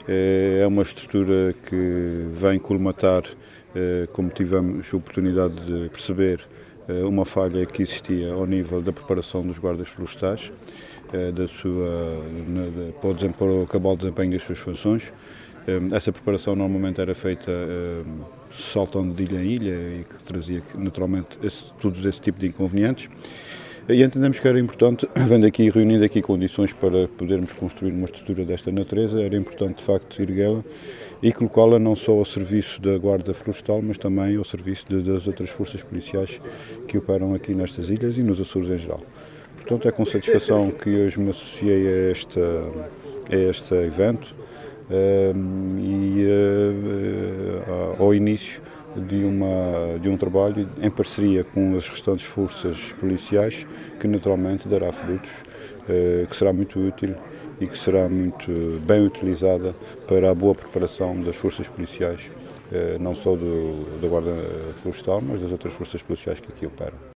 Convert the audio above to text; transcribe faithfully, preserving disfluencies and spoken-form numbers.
É uma estrutura que vem colmatar, como tivemos a oportunidade de perceber, uma falha que existia ao nível da preparação dos guardas florestais, da sua, para, o, para o cabal desempenho das suas funções. Essa preparação normalmente era feita saltando de ilha em ilha e que trazia naturalmente esse, todos esse tipo de inconvenientes. E entendemos que era importante, vendo aqui, reunindo aqui condições para podermos construir uma estrutura desta natureza, era importante de facto erguê-la e colocá-la não só ao serviço da Guarda Florestal, mas também ao serviço de, das outras forças policiais que operam aqui nestas ilhas e nos Açores em geral. Portanto, é com satisfação que hoje me associei a, esta, a este evento um, e uh, uh, ao início De, uma, de um trabalho em parceria com as restantes forças policiais que naturalmente dará frutos, eh, que será muito útil e que será muito bem utilizada para a boa preparação das forças policiais, eh, não só do, da Guarda Florestal, mas das outras forças policiais que aqui operam.